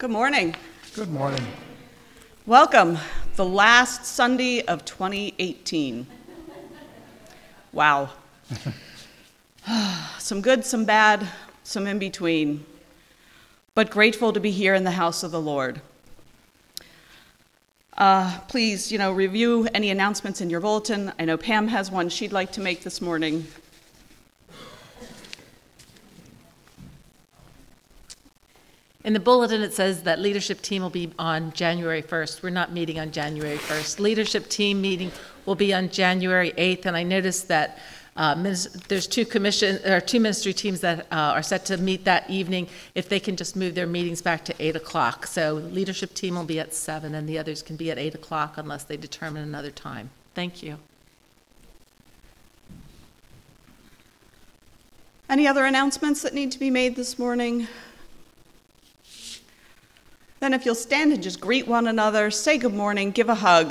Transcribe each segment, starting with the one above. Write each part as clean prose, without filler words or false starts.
Good morning. Good morning. Welcome, the last Sunday of 2018. Wow. Some good, some bad, some in between, but grateful to be here in the house of the Lord. Please, review any announcements in your bulletin. I know Pam has one she'd like to make this morning. In the bulletin, it says that leadership team will be on January 1st. We're not meeting on January 1st. Leadership team meeting will be on January 8th, and I noticed that there's two ministry teams that are set to meet that evening. If they can just move their meetings back to 8 o'clock. So leadership team will be at 7, and the others can be at 8 o'clock unless they determine another time. Thank you. Any other announcements that need to be made this morning? Then if you'll stand and just greet one another, say good morning, give a hug,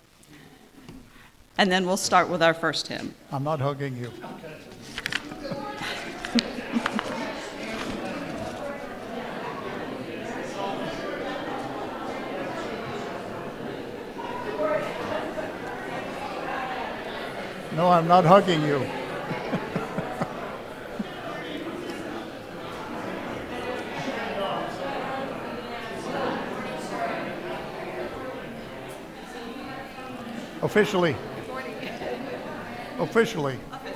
and then we'll start with our first hymn. I'm not hugging you. No, I'm not hugging you. Officially. Officially.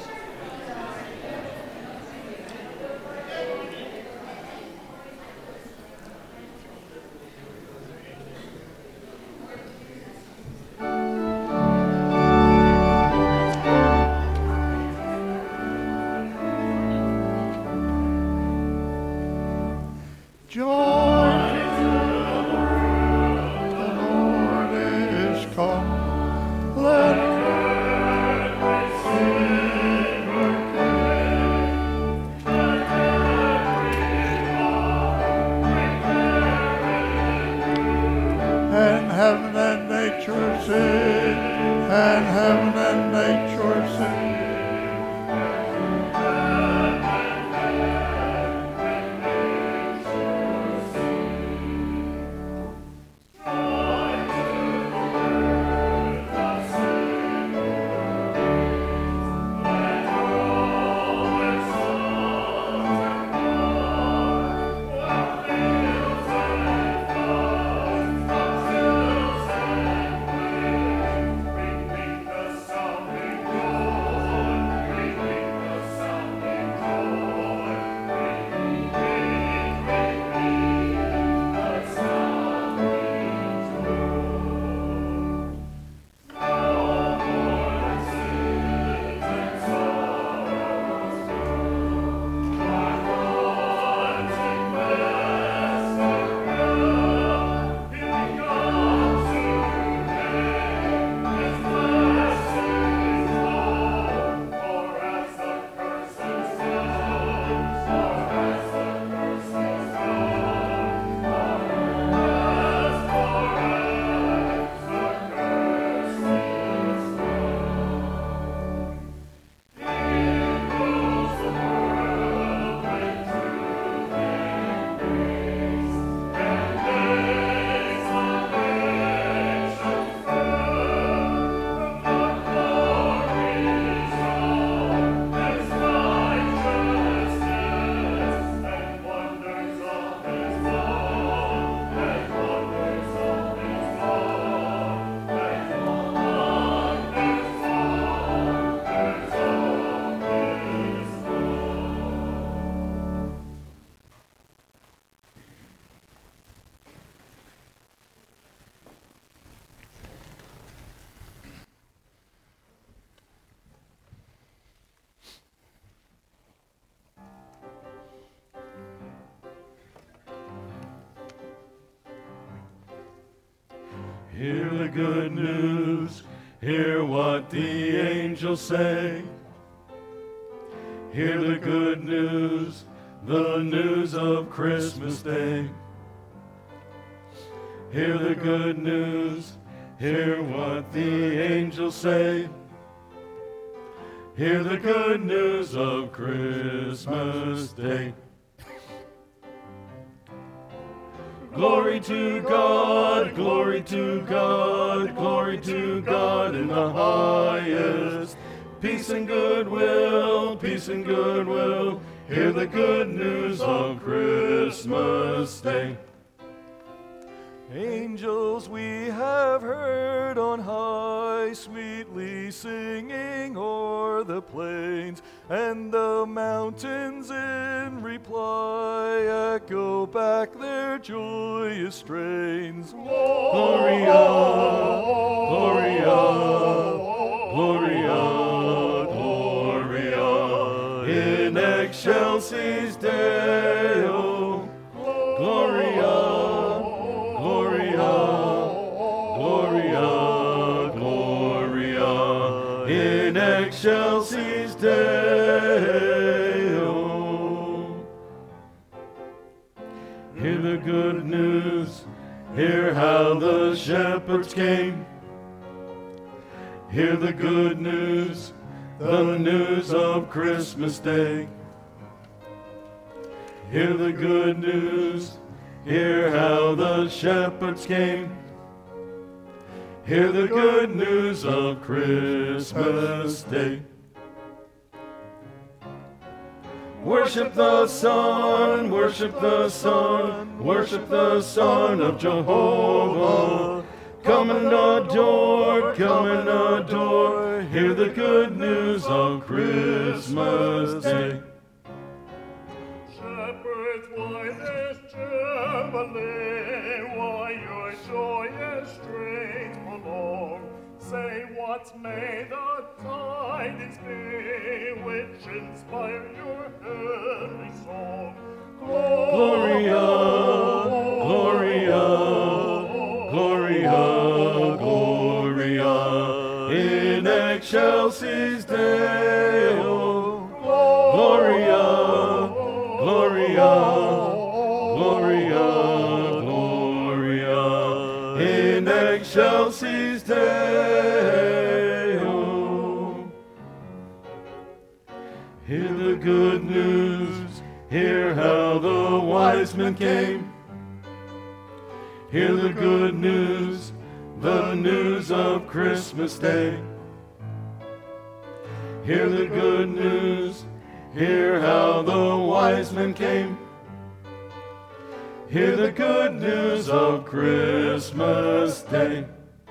Hear the good news, hear what the angels say. Hear the good news, the news of Christmas Day. Hear the good news, hear what the angels say. Hear the good news of Christmas Day. Glory to God, glory to God, glory to God in the highest. Peace and goodwill, peace and goodwill. Hear the good news of Christmas Day. Angels we have heard on high, sweetly singing o'er the plains, and the mountains in reply echo back their joyous strains. Gloria, Gloria, Gloria, Gloria, in excelsis Deo. Gloria, Gloria, Gloria, Gloria, in excelsis Deo. Hear the good news, hear how the shepherds came. Hear the good news, the news of Christmas Day. Hear the good news, hear how the shepherds came. Hear the good news of Christmas Day. Worship the Son, worship the Son, worship the Son of Jehovah. Come and adore, come and adore. Hear the good news of Christmas Day. Shepherds, why this jubilee? Why your joyous strains prolong? Say what's made the tidings be, which inspire your heavenly song. Gloria, Gloria, Gloria, Gloria, in excelsis Deo. Gloria, Gloria, Gloria, Gloria, in excelsis Deo. Hear the good news, hear how the wise men came. Hear the good news, the news of Christmas Day. Hear the good news, hear how the wise men came. Hear the good news of Christmas Day.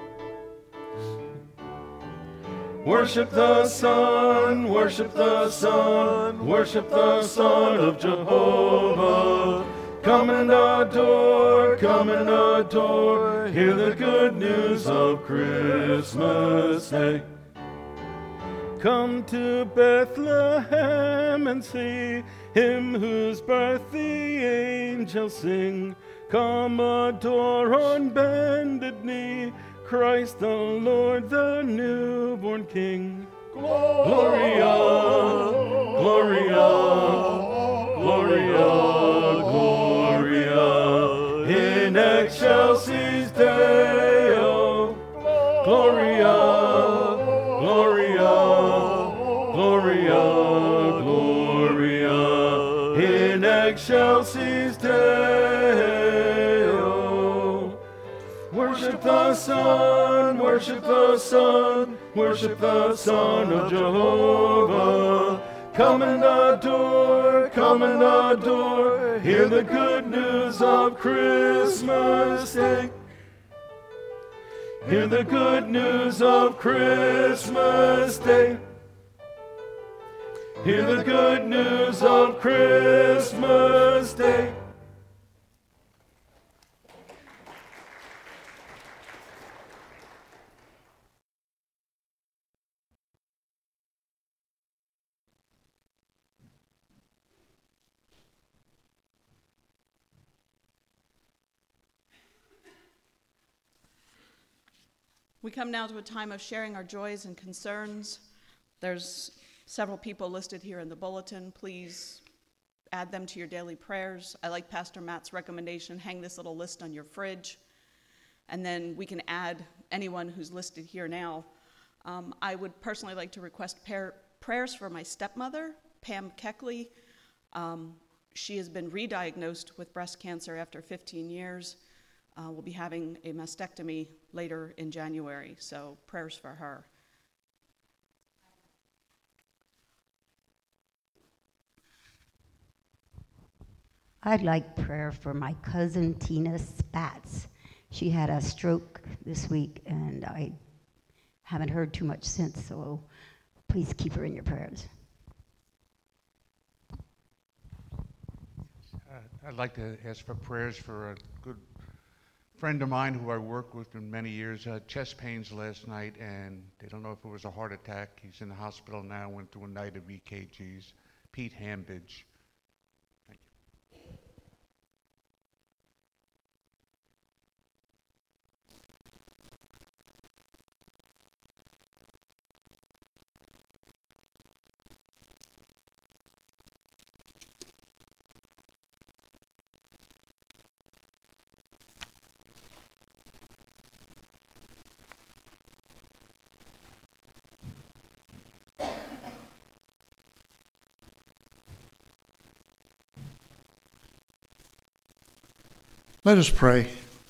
Worship the Son, worship the Son, worship the Son of Jehovah. Come and adore, come and adore. Hear the good news of Christmas Day. Come to Bethlehem and see him whose birth the angels sing. Come adore on bended knee Christ the Lord, the newborn King. Gloria, Gloria, Gloria, Gloria, in excelsis Deo. Gloria, Gloria, Gloria, Gloria, in excelsis Deo. Worship the Son, worship the Son, worship the Son of Jehovah. Come and adore, come and adore. Hear the good news of Christmas Day. Hear the good news of Christmas Day. Hear the good news of Christmas Day. We come now to a time of sharing our joys and concerns. There's several people listed here in the bulletin. Please add them to your daily prayers. I like Pastor Matt's recommendation, hang this little list on your fridge, and then we can add anyone who's listed here now. I would personally like to request prayers for my stepmother, Pam Keckley. She has been re-diagnosed with breast cancer after 15 years. We'll be having a mastectomy later in January, so prayers for her. I'd like prayer for my cousin Tina Spatz. She had a stroke this week, and I haven't heard too much since, so please keep her in your prayers. I'd like to ask for prayers for a good friend of mine who I worked with in many years. Chest pains last night, and they don't know if it was a heart attack. He's in the hospital now, went through a night of EKGs. Pete Hambidge. Thank you. Let us pray.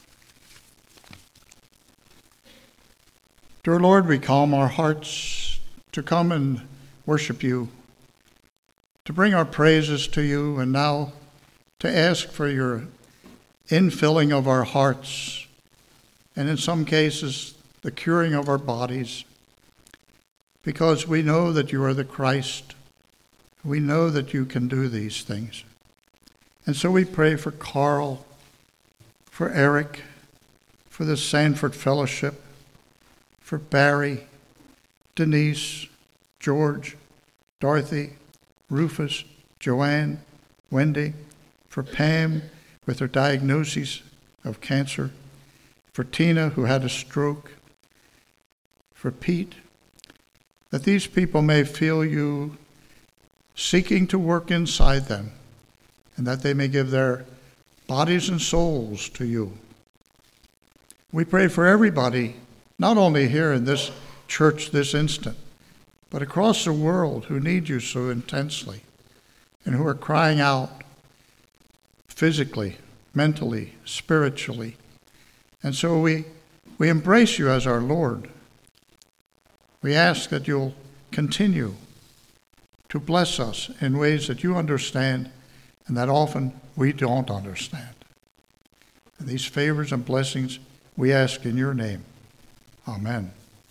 Dear Lord, we calm our hearts to come and worship you, to bring our praises to you, and now to ask for your infilling of our hearts, and in some cases, the curing of our bodies, because we know that you are the Christ. We know that you can do these things. And so we pray for Carl, for Eric, for the Sanford Fellowship, for Barry, Denise, George, Dorothy, Rufus, Joanne, Wendy, for Pam with her diagnosis of cancer, for Tina who had a stroke, for Pete, that these people may feel you seeking to work inside them, and that they may give their bodies and souls to you. We pray for everybody, not only here in this church this instant, but across the world who need you so intensely and who are crying out physically, mentally, spiritually. And so we embrace you as our Lord. We ask that you'll continue to bless us in ways that you understand and that often we don't understand. And these favors and blessings we ask in your name. Amen.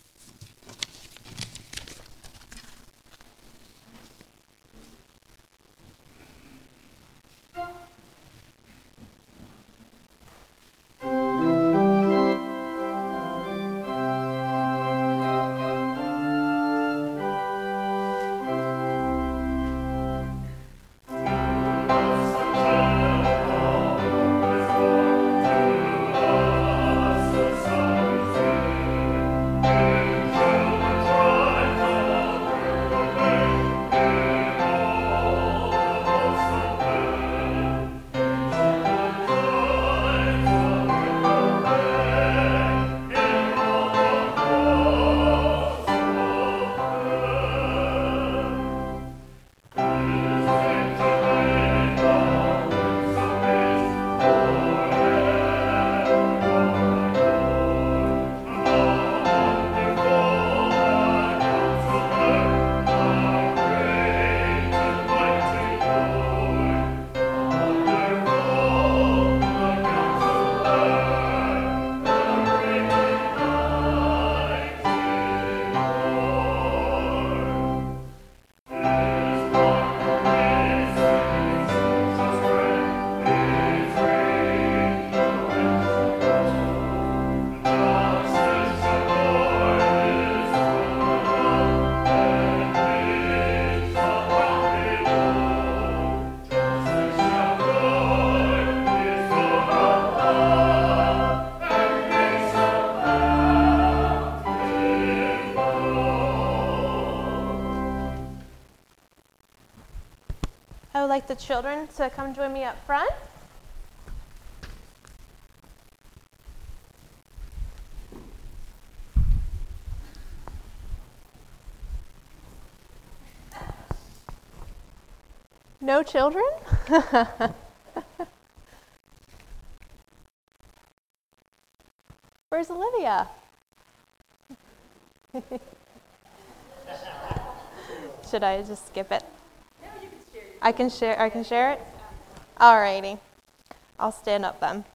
I would like the children to come join me up front. No children? Where's Olivia? Should I just skip it? No, you can share it. I can share it? Alrighty. I'll stand up then.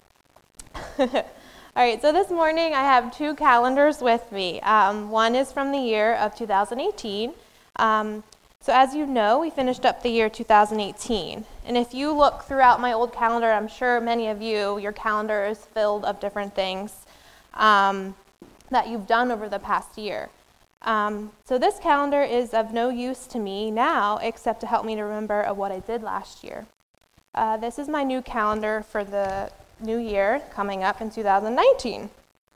All right, so this morning I have two calendars with me. One is from the year of 2018. So as you know, we finished up the year 2018. And if you look throughout my old calendar, I'm sure many of you, your calendar is filled of different things that you've done over the past year. So this calendar is of no use to me now, except to help me to remember of what I did last year. This is my new calendar for the new year coming up in 2019.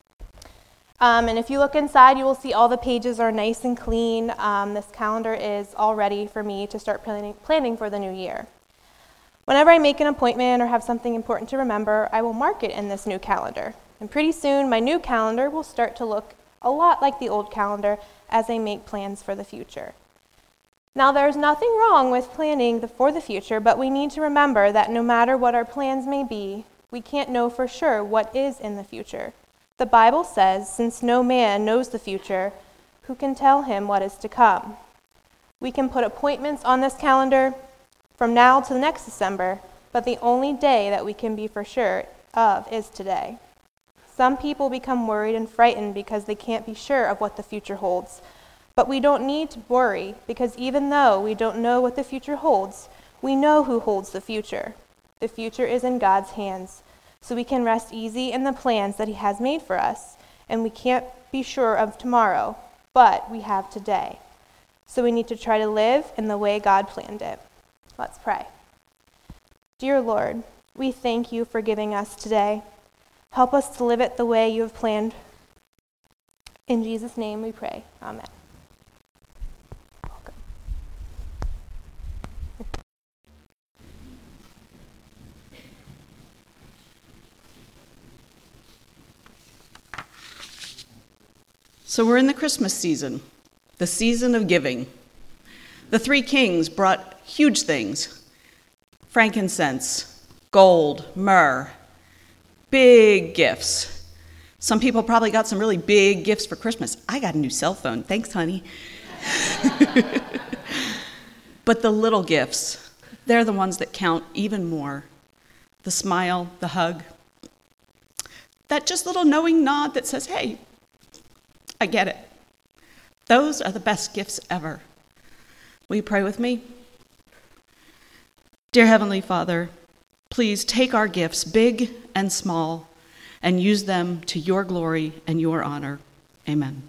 And if you look inside, you will see all the pages are nice and clean. This calendar is all ready for me to start planning for the new year. Whenever I make an appointment or have something important to remember, I will mark it in this new calendar. And pretty soon, my new calendar will start to look a lot like the old calendar as I make plans for the future. Now, there's nothing wrong with planning for the future, but we need to remember that no matter what our plans may be, we can't know for sure what is in the future. The Bible says, since no man knows the future, who can tell him what is to come? We can put appointments on this calendar from now to the next December, but the only day that we can be for sure of is today. Some people become worried and frightened because they can't be sure of what the future holds. But we don't need to worry, because even though we don't know what the future holds, we know who holds the future. The future is in God's hands, so we can rest easy in the plans that He has made for us, and we can't be sure of tomorrow, but we have today. So we need to try to live in the way God planned it. Let's pray. Dear Lord, we thank You for giving us today. Help us to live it the way You have planned. In Jesus' name we pray. Amen. So we're in the Christmas season, the season of giving. The three kings brought huge things: frankincense, gold, myrrh, big gifts. Some people probably got some really big gifts for Christmas. I got a new cell phone. Thanks, honey. But the little gifts, they're the ones that count even more. The smile, the hug, that just little knowing nod that says, hey, I get it. Those are the best gifts ever. Will you pray with me? Dear Heavenly Father, please take our gifts, big and small, and use them to Your glory and Your honor. Amen.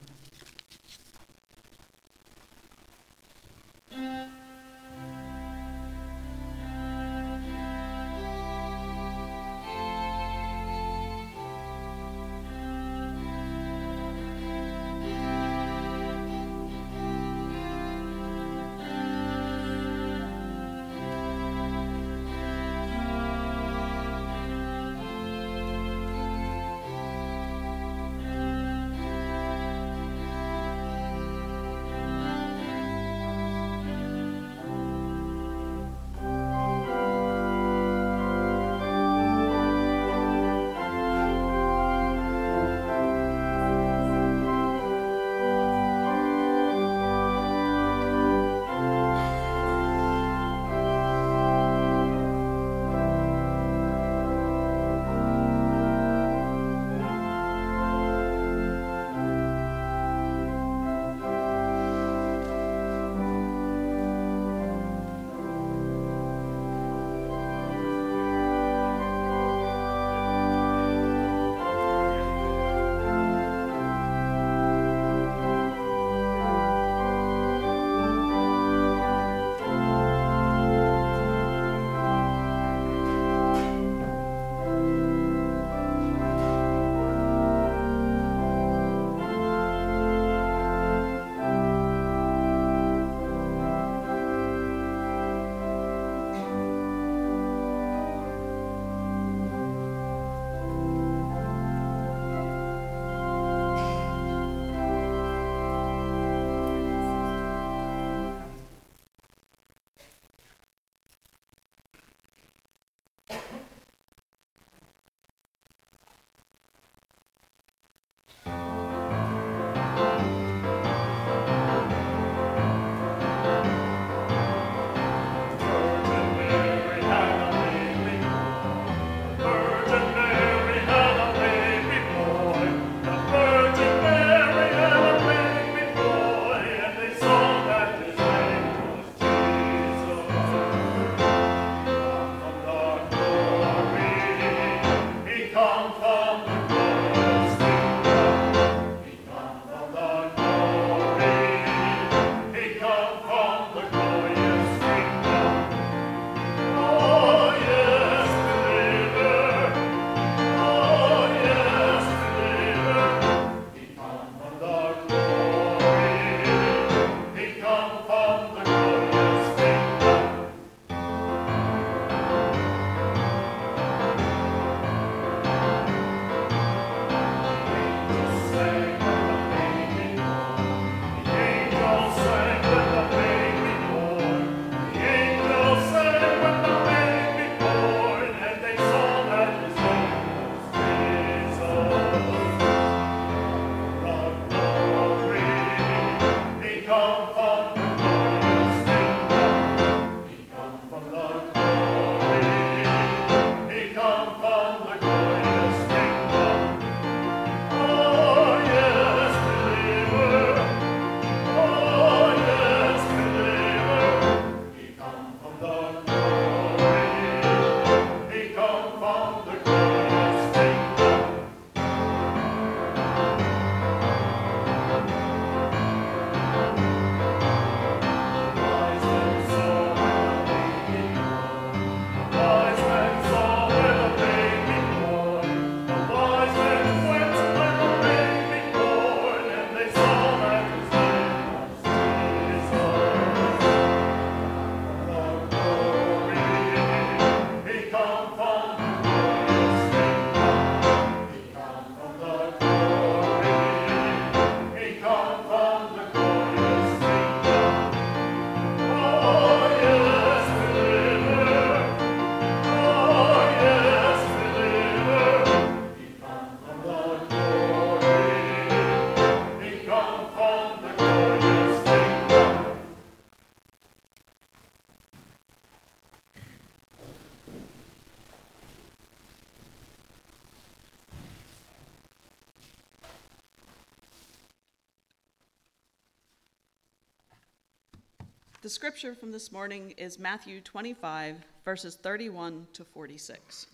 The scripture from this morning is Matthew 25, verses 31 to 46.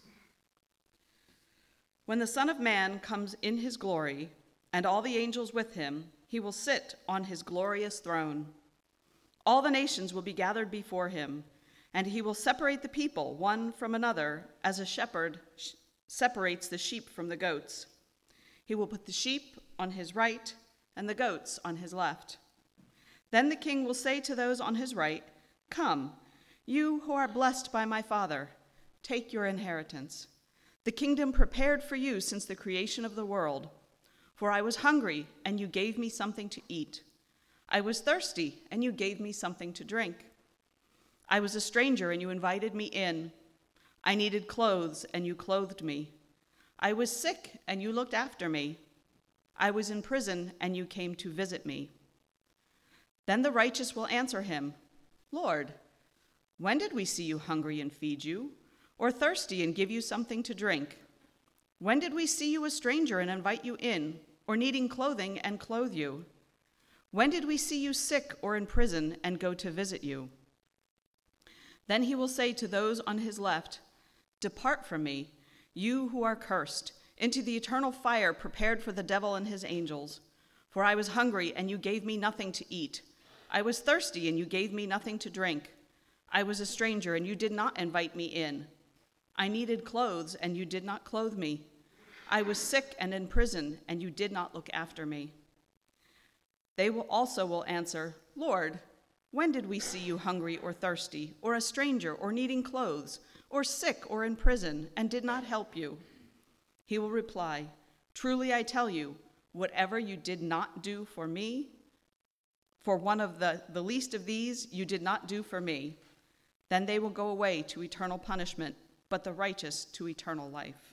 When the Son of Man comes in his glory, and all the angels with him, he will sit on his glorious throne. All the nations will be gathered before him, and he will separate the people one from another, as a shepherd separates the sheep from the goats. He will put the sheep on his right and the goats on his left. Then the king will say to those on his right, "Come, you who are blessed by my Father, take your inheritance, the kingdom prepared for you since the creation of the world. For I was hungry, and you gave me something to eat. I was thirsty, and you gave me something to drink. I was a stranger, and you invited me in. I needed clothes, and you clothed me. I was sick, and you looked after me. I was in prison, and you came to visit me." Then the righteous will answer him, "Lord, when did we see you hungry and feed you, or thirsty and give you something to drink? When did we see you a stranger and invite you in, or needing clothing and clothe you? When did we see you sick or in prison and go to visit you?" Then he will say to those on his left, "Depart from me, you who are cursed, into the eternal fire prepared for the devil and his angels. For I was hungry, and you gave me nothing to eat. I was thirsty, and you gave me nothing to drink. I was a stranger, and you did not invite me in. I needed clothes, and you did not clothe me. I was sick and in prison, and you did not look after me." They will also answer, "Lord, when did we see you hungry or thirsty, or a stranger, or needing clothes, or sick or in prison, and did not help you?" He will reply, "Truly I tell you, whatever you did not do for me, for one of the least of these, you did not do for me." Then they will go away to eternal punishment, but the righteous to eternal life.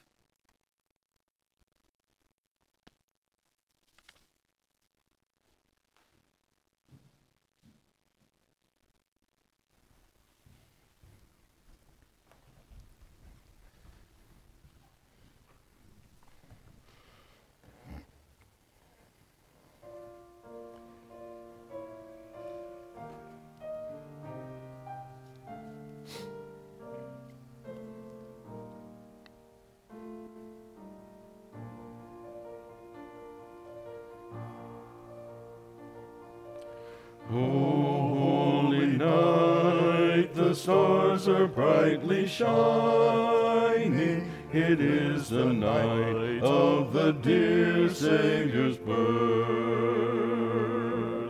Holy night, the stars are brightly shining. It is the night of the dear Savior's birth.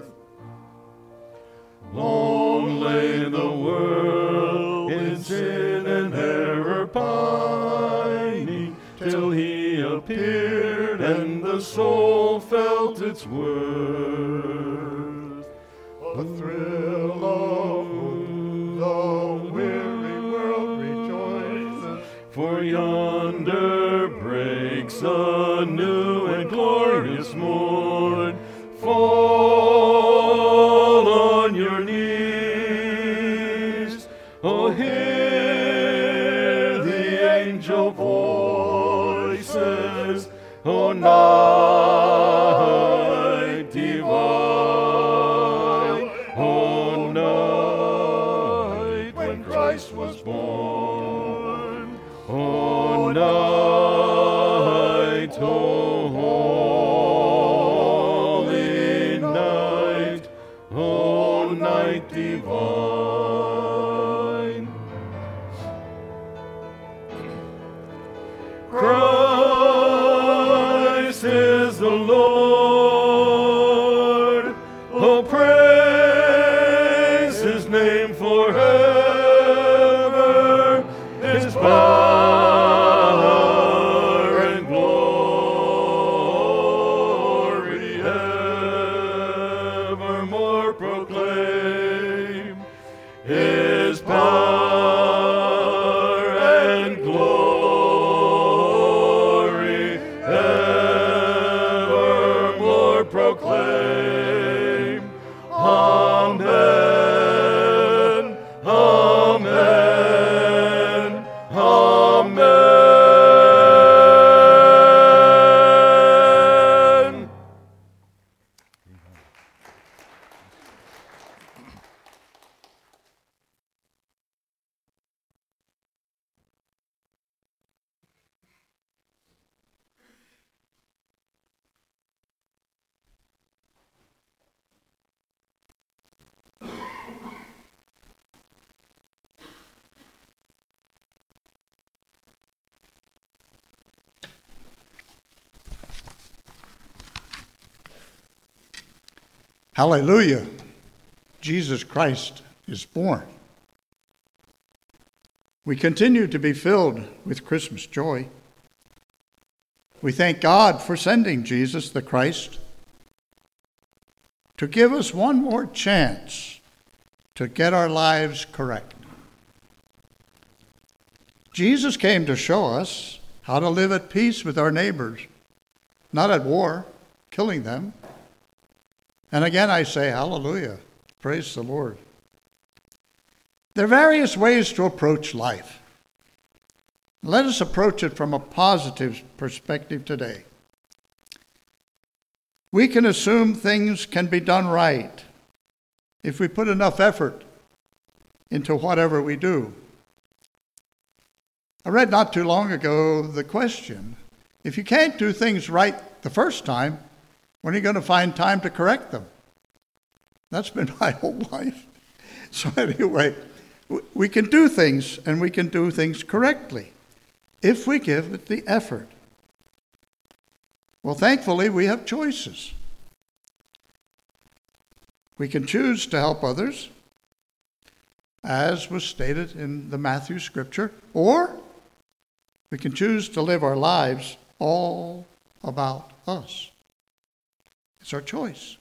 Long lay the world in sin and error pining, till he appeared and the soul felt its worth. The thrill of the weary world rejoices, For yonder breaks a new and glorious morn. Fall on your knees. Oh, hear the angel voices. Oh, night divine. Oh, night when Christ was born. Oh, night, oh, holy night, oh, night divine. Christ is the Lord. Oh, praise his name forever. His power and glory evermore proclaim. His power and glory evermore proclaim. Amen. Amen. Amen. Hallelujah! Jesus Christ is born. We continue to be filled with Christmas joy. We thank God for sending Jesus the Christ to give us one more chance to get our lives correct. Jesus came to show us how to live at peace with our neighbors, not at war, killing them. And again I say, hallelujah, praise the Lord. There are various ways to approach life. Let us approach it from a positive perspective today. We can assume things can be done right if we put enough effort into whatever we do. I read not too long ago the question, if you can't do things right the first time, when are you going to find time to correct them? That's been my whole life. So anyway, we can do things, and we can do things correctly if we give it the effort. Well, thankfully, we have choices. We can choose to help others, as was stated in the Matthew scripture, or we can choose to live our lives all about us. It's our choice.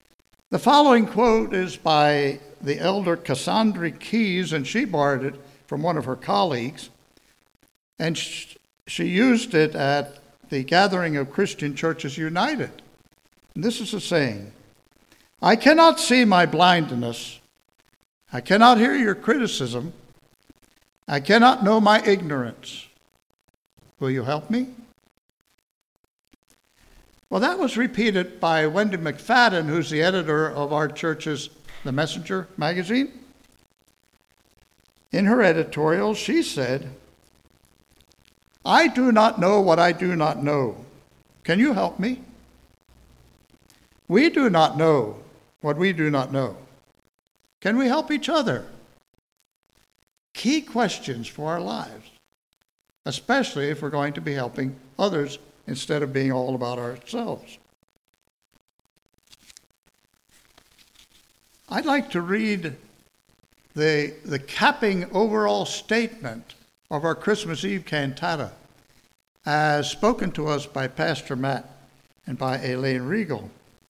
The following quote is by the elder Cassandra Keyes, and she borrowed it from one of her colleagues, and she used it at the gathering of Christian Churches United. And this is a saying: I cannot see my blindness. I cannot hear your criticism. I cannot know my ignorance. Will you help me? Well, that was repeated by Wendy McFadden, who's the editor of our church's The Messenger magazine. In her editorial, she said, I do not know what I do not know. Can you help me? We do not know what we do not know. Can we help each other? Key questions for our lives, especially if we're going to be helping others instead of being all about ourselves. I'd like to read the capping overall statement of our Christmas Eve cantata as spoken to us by Pastor Matt and by Elaine Regal.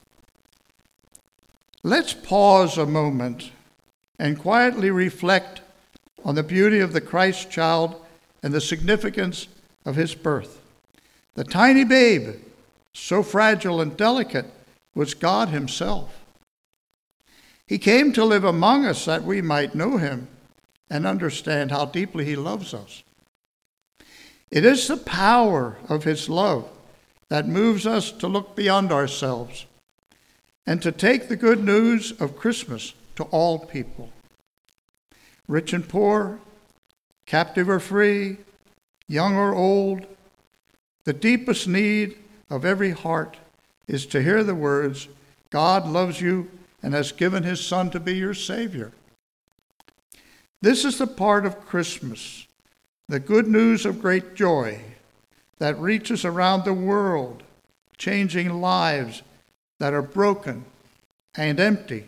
Let's pause a moment and quietly reflect on the beauty of the Christ child and the significance of his birth. The tiny babe, so fragile and delicate, was God himself. He came to live among us that we might know him and understand how deeply he loves us. It is the power of his love that moves us to look beyond ourselves and to take the good news of Christmas to all people. Rich and poor, captive or free, young or old, the deepest need of every heart is to hear the words, God loves you and has given his Son to be your Savior. This is the part of Christmas, the good news of great joy that reaches around the world, changing lives that are broken and empty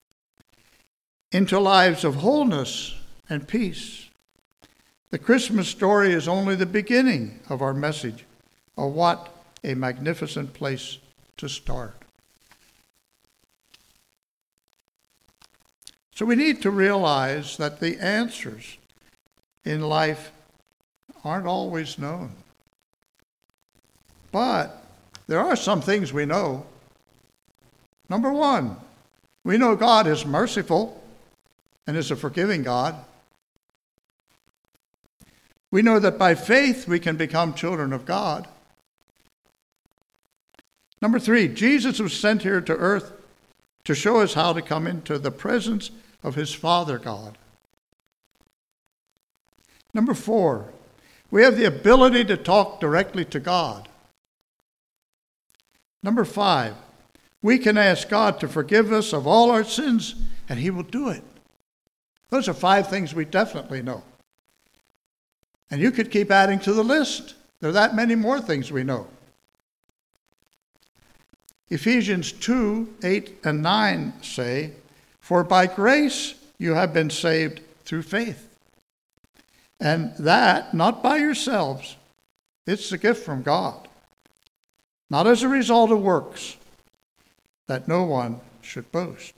into lives of wholeness and peace. The Christmas story is only the beginning of our message. Oh, what a magnificent place to start. So we need to realize that the answers in life aren't always known. But there are some things we know. Number one, we know God is merciful and is a forgiving God. We know that by faith we can become children of God. Number three, Jesus was sent here to earth to show us how to come into the presence of his Father God. Number four, we have the ability to talk directly to God. Number five, we can ask God to forgive us of all our sins, and he will do it. Those are 5 things we definitely know. And you could keep adding to the list. There are that many more things we know. Ephesians 2:8 and 9 say, For by grace you have been saved through faith. And that, not by yourselves, it's a gift from God. Not as a result of works, that no one should boast.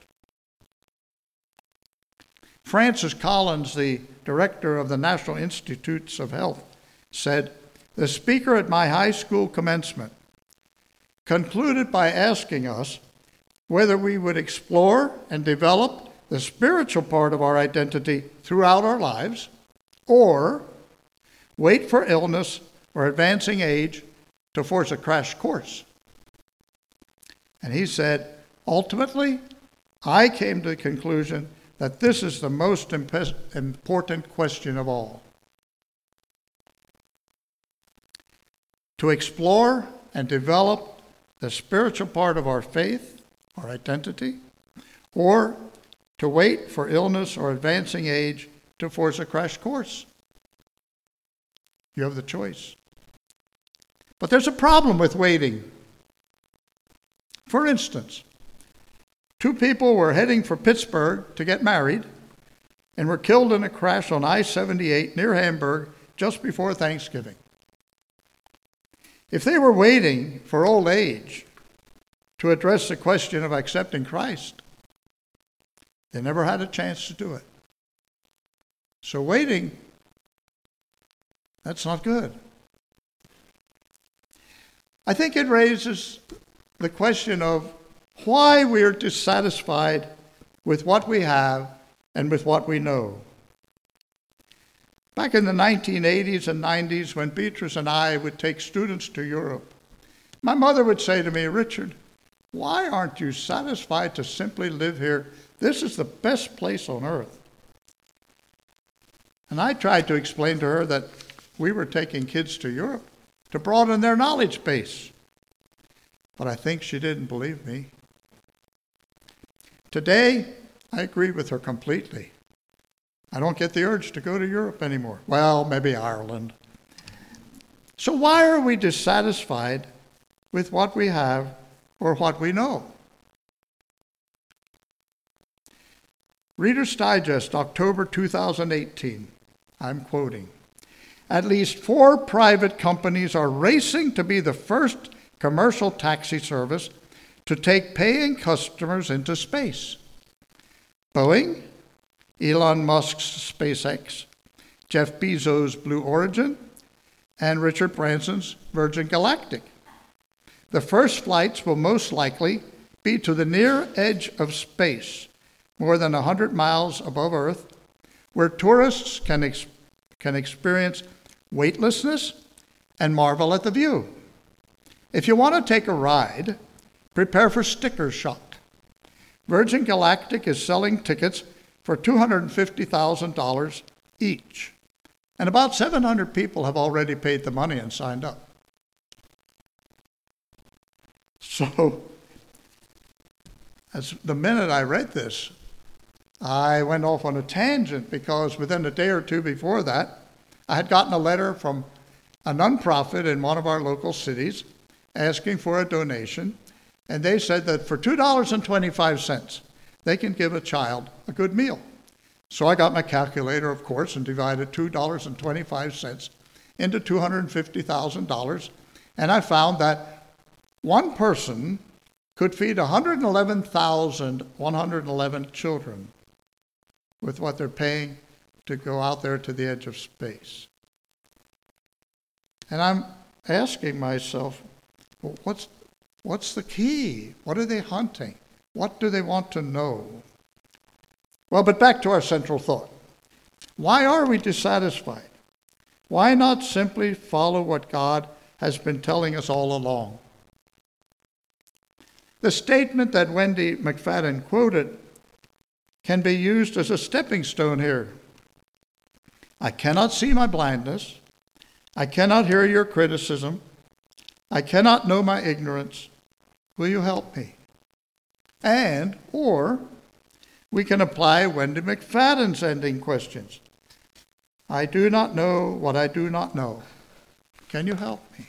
Francis Collins, the director of the National Institutes of Health, said, The speaker at my high school commencement concluded by asking us whether we would explore and develop the spiritual part of our identity throughout our lives, or wait for illness or advancing age to force a crash course. And he said, ultimately, I came to the conclusion that this is the most important question of all. To explore and develop the spiritual part of our faith, our identity, or to wait for illness or advancing age to force a crash course. You have the choice. But there's a problem with waiting. For instance, 2 people were heading for Pittsburgh to get married and were killed in a crash on I-78 near Hamburg just before Thanksgiving. If they were waiting for old age to address the question of accepting Christ, they never had a chance to do it. So waiting, that's not good. I think it raises the question of why we are dissatisfied with what we have and with what we know. Back in the 1980s and 90s, when Beatrice and I would take students to Europe, my mother would say to me, "Richard, why aren't you satisfied to simply live here? This is the best place on earth." And I tried to explain to her that we were taking kids to Europe to broaden their knowledge base. But I think she didn't believe me. Today, I agree with her completely. I don't get the urge to go to Europe anymore. Well, maybe Ireland. So why are we dissatisfied with what we have or what we know? Reader's Digest, October 2018. I'm quoting. "At least 4 private companies are racing to be the first commercial taxi service to take paying customers into space. Boeing, Elon Musk's SpaceX, Jeff Bezos' Blue Origin, and Richard Branson's Virgin Galactic. The first flights will most likely be to the near edge of space, more than 100 miles above Earth, where tourists can experience weightlessness and marvel at the view. If you want to take a ride, prepare for sticker shock. Virgin Galactic is selling tickets for $250,000 each, and about 700 people have already paid the money and signed up." So, as the minute I read this, I went off on a tangent because within a day or two before that, I had gotten a letter from a nonprofit in one of our local cities asking for a donation, and they said that for $2.25, they can give a child a good meal. So I got my calculator, of course, and divided $2.25 into $250,000, and I found that one person could feed 111,111 children with what they're paying to go out there to the edge of space. And I'm asking myself, well, what's the key? What are they hunting? What do they want to know? Well, but back to our central thought. Why are we dissatisfied? Why not simply follow what God has been telling us all along? The statement that Wendy McFadden quoted can be used as a stepping stone here. "I cannot see my blindness. I cannot hear your criticism. I cannot know my ignorance. Will you help me?" Or we can apply Wendy McFadden's ending questions. "I do not know what I do not know. Can you help me?"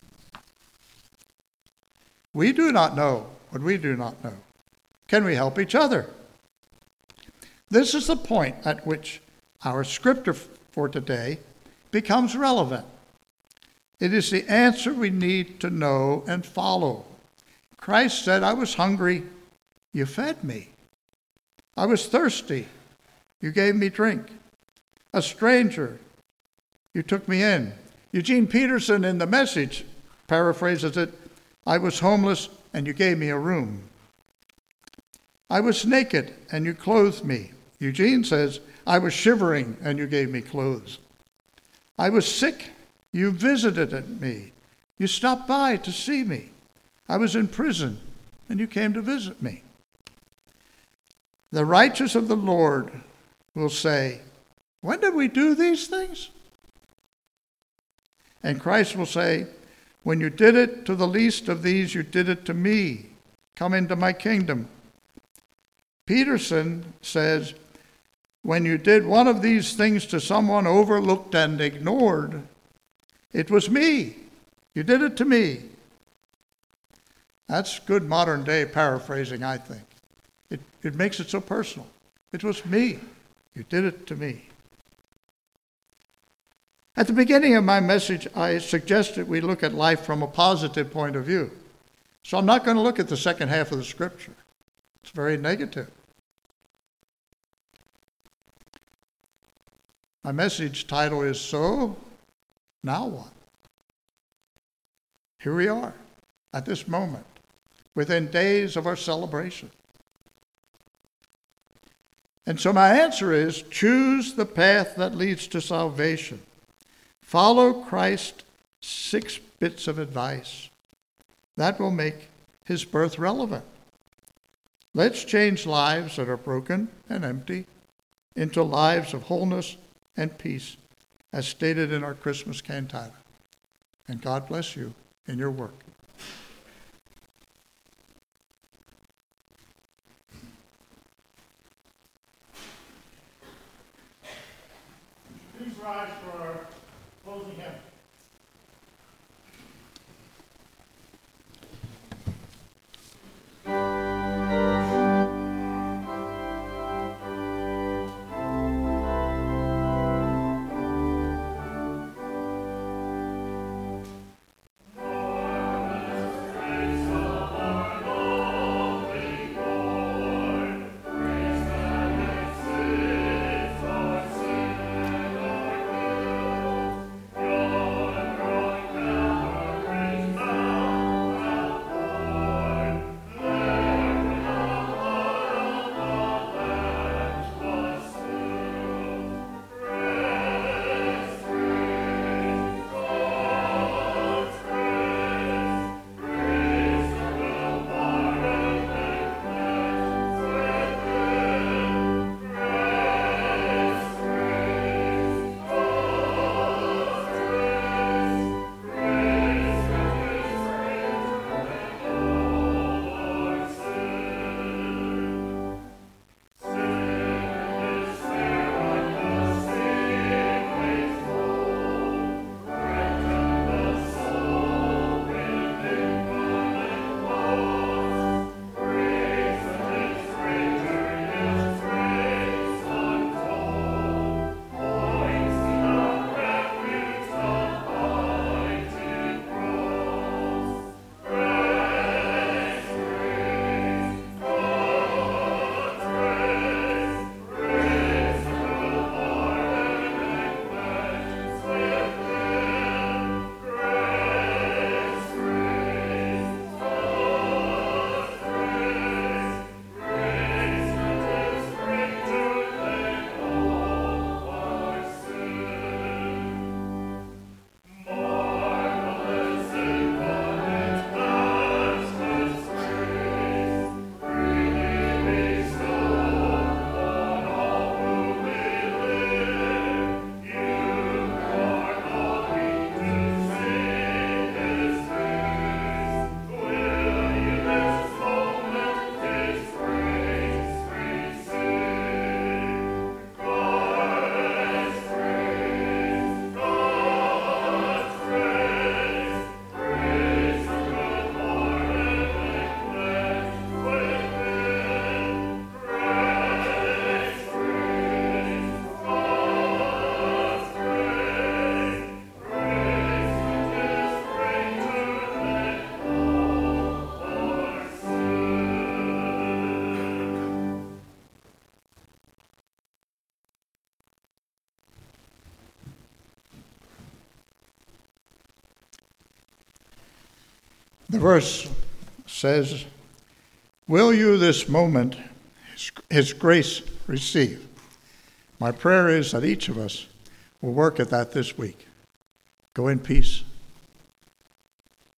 We do not know what we do not know. Can we help each other? This is the point at which our scripture for today becomes relevant. It is the answer we need to know and follow. Christ said, "I was hungry, you fed me. I was thirsty, you gave me drink. A stranger, you took me in." Eugene Peterson in The Message paraphrases it, "I was homeless and you gave me a room. I was naked and you clothed me." Eugene says, "I was shivering and you gave me clothes. I was sick, you visited me. You stopped by to see me. I was in prison and you came to visit me." The righteous of the Lord will say, "When did we do these things?" And Christ will say, "When you did it to the least of these, you did it to me. Come into my kingdom." Peterson says, "When you did one of these things to someone overlooked and ignored, it was me. You did it to me." That's good modern day paraphrasing, I think. It makes it so personal. It was me. You did it to me. At the beginning of my message, I suggested we look at life from a positive point of view. So I'm not going to look at the second half of the scripture. It's very negative. My message title is So, Now What? Here we are at this moment, within days of our celebration. And so my answer is, choose the path that leads to salvation. Follow Christ's 6 bits of advice. That will make his birth relevant. Let's change lives that are broken and empty into lives of wholeness and peace, as stated in our Christmas cantata. And God bless you in your work. Please rise for our closing hymn. The verse says, will you this moment his grace receive? My prayer is that each of us will work at that this week. Go in peace.